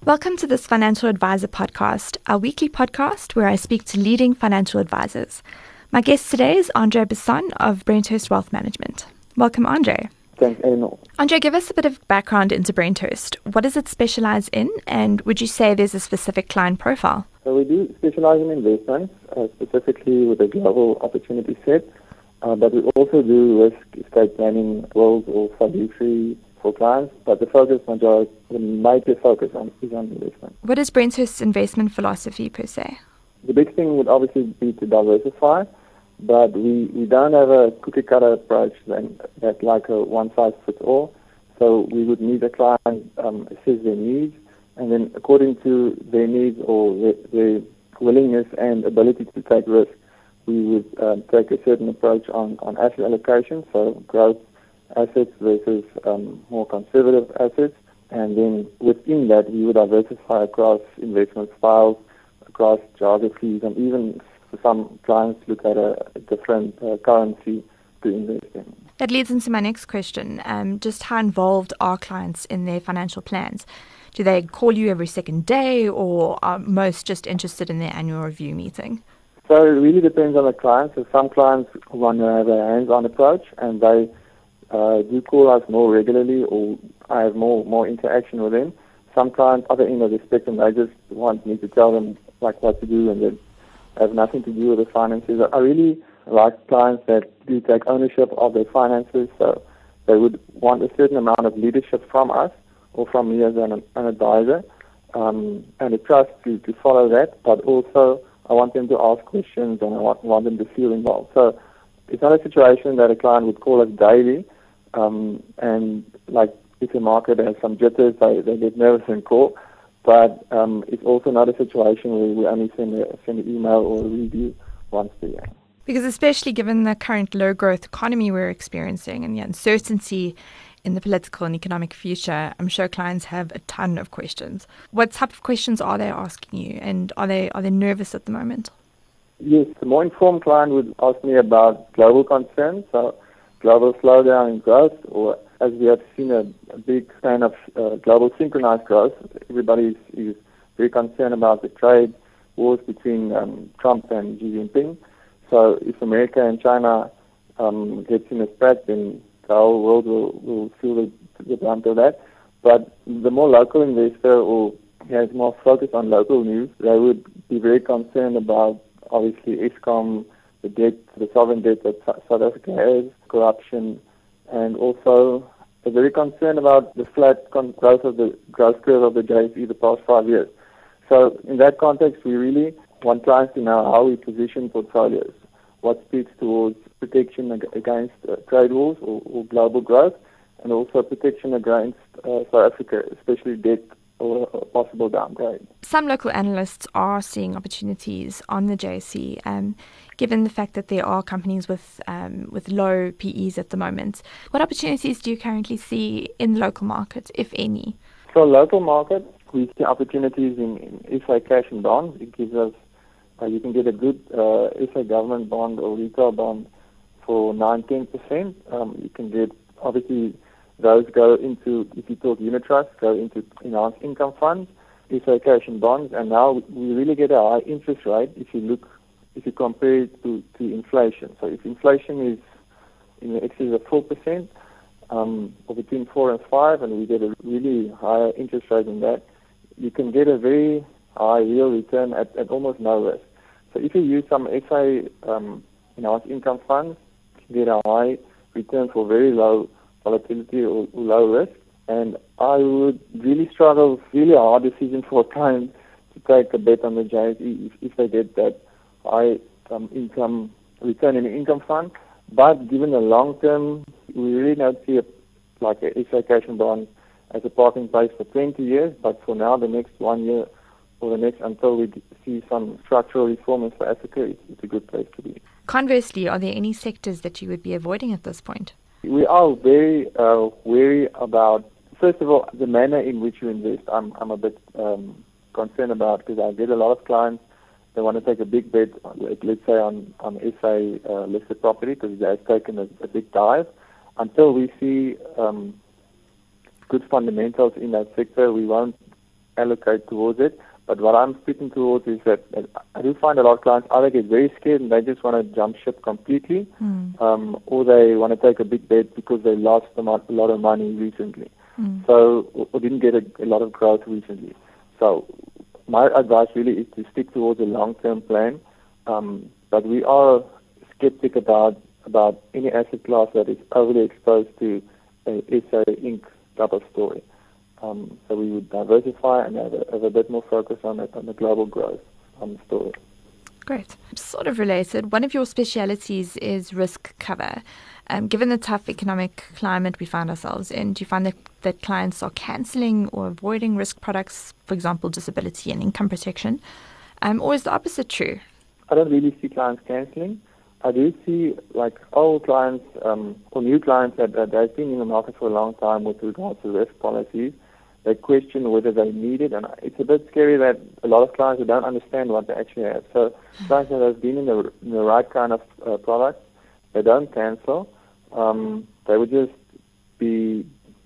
Welcome to this Financial Advisor podcast, our weekly podcast where I speak to leading financial advisors. My guest today is Andre Besson of Brainthurst Wealth Management. Welcome, Andre. Thanks, Eleanor. Andre, give us a bit of background into Brainthurst. What does it specialize in, and would you say there's a specific client profile? So we do specialize in investments, specifically with a global opportunity set, but we also do risk estate planning roles or fiduciary for clients, but the major focus is on investment. What is Brainthurst's investment philosophy per se? The big thing would obviously be to diversify, but we don't have a cookie-cutter approach that like a one-size-fits-all. So we would need a client assess their needs, and then according to their needs or their willingness and ability to take risk, we would take a certain approach on asset allocation, so growth assets versus more conservative assets, and then within that we would diversify across investment styles, across geographies, and even some clients look at a different currency to invest in. That leads into my next question. Just how involved are clients in their financial plans? Do they call you every second day, or are most just interested in their annual review meeting? So it really depends on the client. So some clients want to have a hands-on approach, and they do call us more regularly, or I have more interaction with them. Some clients, other end of the spectrum, they just want me to tell them like what to do, and they have nothing to do with the finances. I really like clients that do take ownership of their finances, so they would want a certain amount of leadership from us or from me as an advisor, and a trust to follow that, but also I want them to ask questions and I want them to feel involved. So it's not a situation that a client would call us daily, and like if the market has some jitters, they get nervous and call. But it's also not a situation where we only send an email or a review once a year. Because especially given the current low-growth economy we're experiencing and the uncertainty in the political and economic future, I'm sure clients have a ton of questions. What type of questions are they asking you, and are they nervous at the moment? Yes, the more informed client would ask me about global concerns, so global slowdown in growth, or as we have seen a big fan of global synchronized growth. Everybody is very concerned about the trade wars between Trump and Xi Jinping. So if America and China gets in a spat, then the whole world will feel the brunt of that. But the more local investor or has more focus on local news, they would be very concerned about obviously Eskom, the debt, the sovereign debt that South Africa has, corruption, and also they're very concerned about the flat growth curve of the JSE the past 5 years. So in that context, we really want clients to know how we position portfolios, what speaks towards protection against trade wars or global growth, and also protection against South Africa, especially debt or a possible downgrade. Some local analysts are seeing opportunities on the JSE, given the fact that there are companies with low PEs at the moment. What opportunities do you currently see in the local market, if any? For local market, we see opportunities in SA cash and bonds. It gives us, you can get a good SA government bond or retail bond for 9-10%. You can get, obviously, those go into, if you talk unit trusts, go into enhanced income funds, SA cash and bonds, and now we really get a high interest rate if you compare it to inflation. So if inflation is in the excess of 4%, or between 4 and 5, and we get a really higher interest rate than that, you can get a very high real return at almost no risk. So if you use some SA enhanced income funds, you can get a high return for very low volatility or low risk. And I would really struggle, really a hard decision for a client to take a bet on the JSE if they get that high income return in the income fund. But given the long term, we really don't see a SA cash and bond as a parking place for 20 years. But for now, the next 1 year or the next until we see some structural reform in South Africa, it's a good place to be. Conversely, are there any sectors that you would be avoiding at this point? We are very wary about, first of all, the manner in which you invest. I'm a bit concerned about, because I get a lot of clients, they want to take a big bet, let's say on SA listed property, because they've taken a big dive. Until we see good fundamentals in that sector, we won't allocate towards it. But what I'm speaking towards is that I do find a lot of clients either get very scared and they just want to jump ship completely, or they want to take a big bet because they lost a lot of money recently, or didn't get a lot of growth recently. So my advice really is to stick towards a long-term plan, but we are skeptic about any asset class that is overly exposed to a SA Inc. type of story. So we would diversify and have a bit more focus on the global growth story. Great. Sort of related, one of your specialities is risk cover. Given the tough economic climate we find ourselves in, do you find that clients are cancelling or avoiding risk products, for example, disability and income protection? Or is the opposite true? I don't really see clients cancelling. I do see like old clients or new clients that have been in the market for a long time with regards to risk policies. They question whether they need it, and it's a bit scary that a lot of clients don't understand what they actually have. So clients that have been in the right kind of product, they don't cancel. They would just be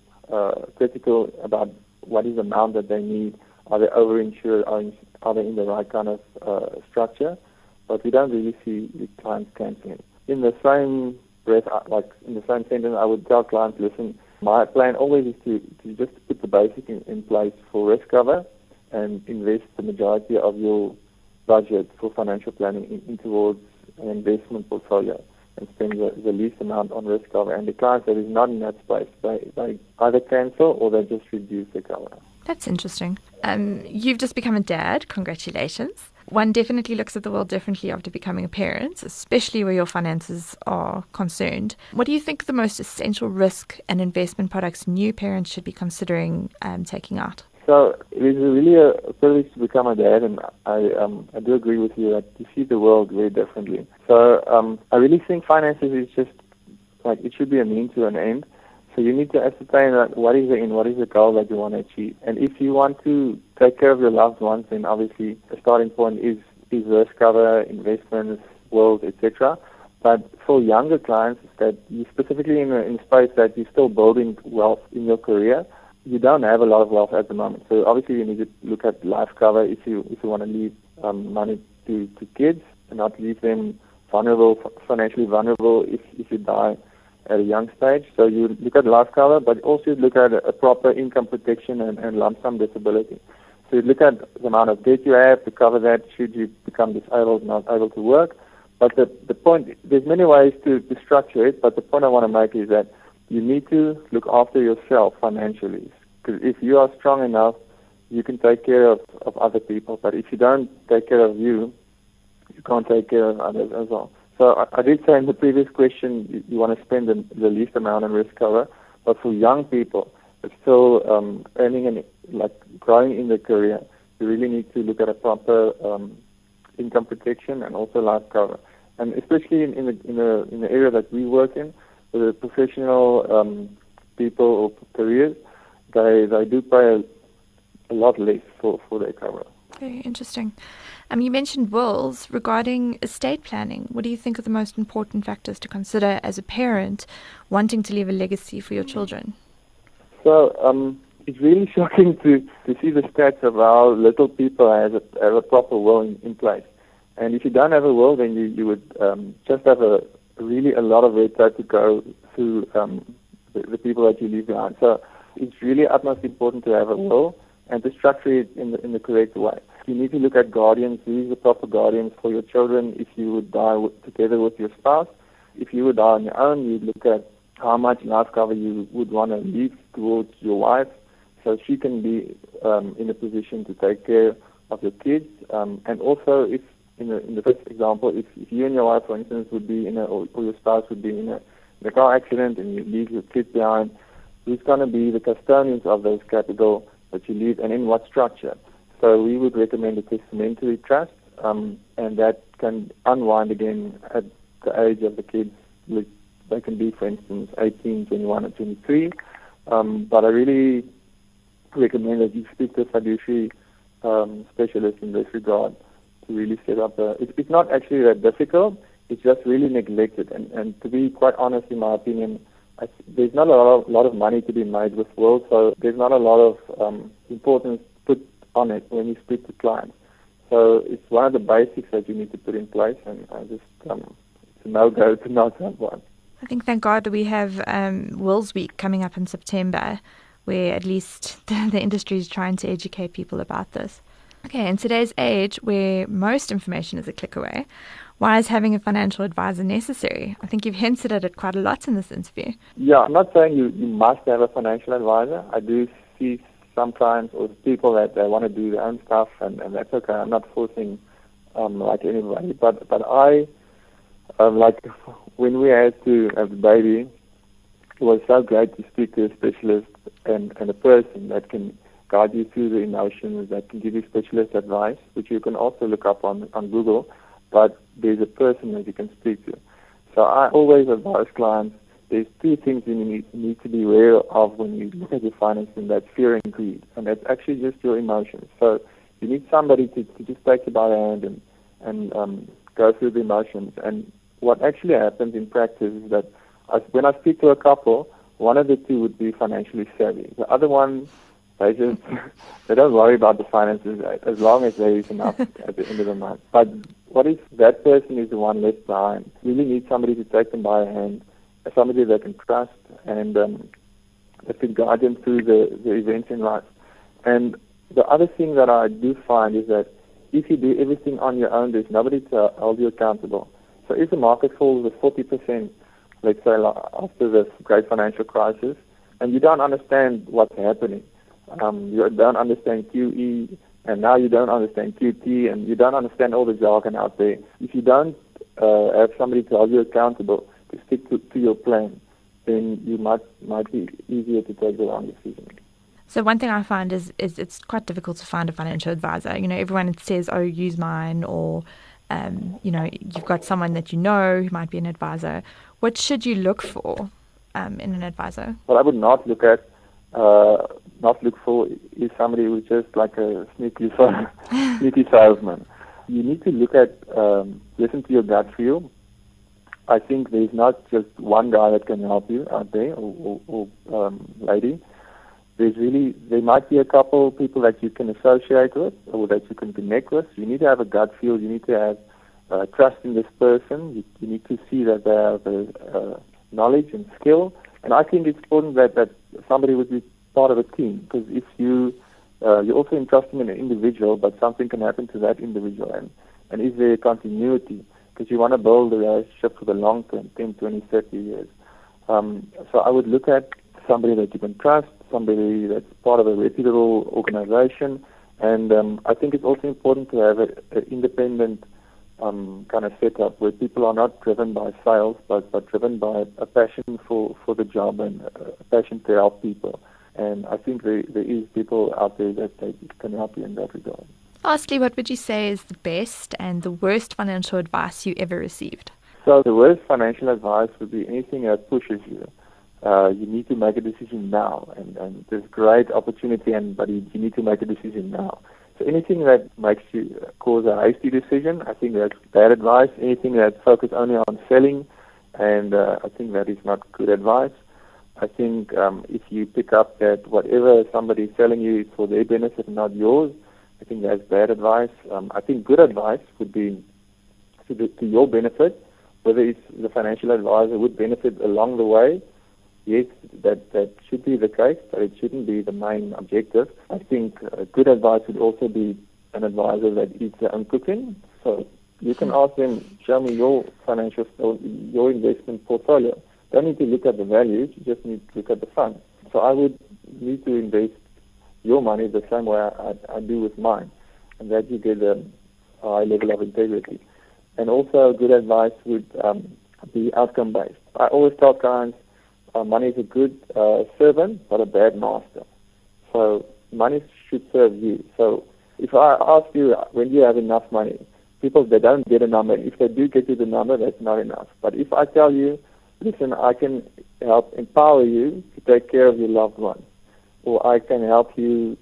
critical about what is the amount that they need. Are they overinsured? Are they in the right kind of structure? But we don't really see the clients canceling. In the same breath, like in the same sentence, I would tell clients, listen, my plan always is to just put the basic in place for risk cover and invest the majority of your budget for financial planning in towards an investment portfolio and spend the least amount on risk cover. And the clients that is not in that space, they either cancel or they just reduce the cover. That's interesting. You've just become a dad. Congratulations. One definitely looks at the world differently after becoming a parent, especially where your finances are concerned. What do you think the most essential risk and investment products new parents should be considering taking out? So it is really a privilege to become a dad, and I do agree with you that you see the world very differently. So I really think finances is just like it should be a means to an end. So you need to ascertain that what is the end, what is the goal that you want to achieve. And if you want to take care of your loved ones, then obviously the starting point is risk cover, investments, wills, etc. But for younger clients that you specifically in a space that you're still building wealth in your career, you don't have a lot of wealth at the moment. So obviously you need to look at life cover if you want to leave money to kids and not leave them financially vulnerable if you die at a young stage. So you look at life cover, but also look at a proper income protection and lump sum disability. So you look at the amount of debt you have to cover that should you become disabled, not able to work. But the point, there's many ways to structure it, but the point I want to make is that you need to look after yourself financially. Because if you are strong enough, you can take care of other people. But if you don't take care of you can't take care of others as well. So I did say in the previous question, you want to spend the least amount on risk cover, but for young people, it's still earning and growing in their career, you really need to look at a proper income protection and also life cover. And especially in the area that we work in, the professional people or careers, they do pay a lot less for their cover. Very interesting. You mentioned wills. Regarding estate planning, what do you think are the most important factors to consider as a parent wanting to leave a legacy for your children? So it's really shocking to see the stats of how little people have a proper will in place. And if you don't have a will, then you would just have a lot of red tape to go through the people that you leave behind. So it's really utmost important to have a will and to structure it in the correct way. You need to look at guardians. Who is the proper guardians for your children if you would die together with your spouse? If you would die on your own, you'd look at how much life cover you would want to leave towards your wife so she can be in a position to take care of your kids. And also, if in the first example, if you and your wife, for instance, would be or your spouse would be in a car accident and you leave your kids behind, who's going to be the custodians of those capital that you leave and in what structure? So we would recommend a testamentary trust, and that can unwind again at the age of the kids. They can be, for instance, 18, 21, or 23. But I really recommend that you speak to a fiduciary specialist in this regard to really set up it's not actually that difficult. It's just really neglected. And to be quite honest, in my opinion, there's not a lot of money to be made with wills, so there's not a lot of importance put on it when you speak to clients. So it's one of the basics that you need to put in place, and it's a no-go to not have one. I think, thank God, we have Wills Week coming up in September, where at least the industry is trying to educate people about this. Okay, in today's age, where most information is a click away, why is having a financial advisor necessary? I think you've hinted at it quite a lot in this interview. Yeah, I'm not saying you must have a financial advisor. I do see some clients or people that they want to do their own stuff, and that's okay. I'm not forcing like anybody, but I like when we had to have the baby, it was so great to speak to a specialist and a person that can guide you through the emotions, that can give you specialist advice, which you can also look up on Google, but there's a person that you can speak to. So I always advise clients, there's two things you need to be aware of when you look at your finances, that's fear and greed, and that's actually just your emotions. So you need somebody to just take you by the hand and go through the emotions. And what actually happens in practice is that when I speak to a couple, one of the two would be financially savvy. The other one, they don't worry about the finances as long as there is enough at the end of the month. But what if that person is the one left behind? You really need somebody to take them by the hand, somebody that can trust and that can guide them through the events in life. And the other thing that I do find is that if you do everything on your own, there's nobody to hold you accountable. So if the market falls with 40%, let's say after the great financial crisis, and you don't understand what's happening, you don't understand QE, and now you don't understand QT, and you don't understand all the jargon out there. If you don't have somebody to hold you accountable to stick to your plan, then you might be easier to take the wrong decision. So one thing I find is it's quite difficult to find a financial advisor. You know, everyone says, "Oh, use mine," or you've got someone that you know who might be an advisor. What should you look for in an advisor? What I would not look for is somebody who's just like a sneaky salesman. You need to look at, listen to your gut feel. I think there's not just one guy that can help you out there, or lady. There might be a couple people that you can associate with or that you can connect with. You need to have a gut feel. You need to have trust in this person. You need to see that they have knowledge and skill. And I think it's important that somebody would be part of a team, because if you're also entrusting in an individual, but something can happen to that individual. And is there continuity? Because you want to build a relationship for the long term, 10, 20, 30 years. So I would look at somebody that you can trust, somebody that's part of a reputable organization. And I think it's also important to have an independent kind of setup where people are not driven by sales, but driven by a passion for the job and a passion to help people. And I think there is people out there that can help you in that regard. Lastly, what would you say is the best and the worst financial advice you ever received? So the worst financial advice would be anything that pushes you. You need to make a decision now, and there's great opportunity, but you need to make a decision now. So anything that makes you cause a hasty decision, I think that's bad advice. Anything that focuses only on selling, and I think that is not good advice. I think if you pick up that whatever somebody is telling you is for their benefit and not yours, I think that's bad advice. I think good advice would be to your benefit, whether it's the financial advisor would benefit along the way. Yes, that should be the case, but it shouldn't be the main objective. I think good advice would also be an advisor that eats their own cooking. So you can ask them, show me your financial, your investment portfolio. Don't need to look at the values, you just need to look at the funds. So I would need to invest your money the same way I do with mine, and that you get a high level of integrity. And also good advice would be outcome-based. I always tell clients, money is a good servant, but a bad master. So money should serve you. So if I ask you, when do you have enough money? People, they don't get a number. If they do get to the number, that's not enough. But if I tell you, listen, I can help empower you to take care of your loved ones, or I can help you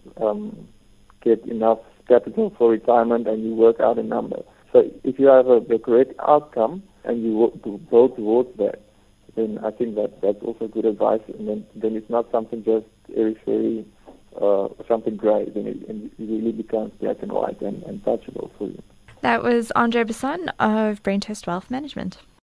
get enough capital for retirement, and you work out a number. So if you have the correct outcome and you build towards that, then I think that's also good advice. And then it's not something just airy-fairy something grey, then it really becomes black and white and touchable for you. That was Andre Basson of Braintrust Wealth Management.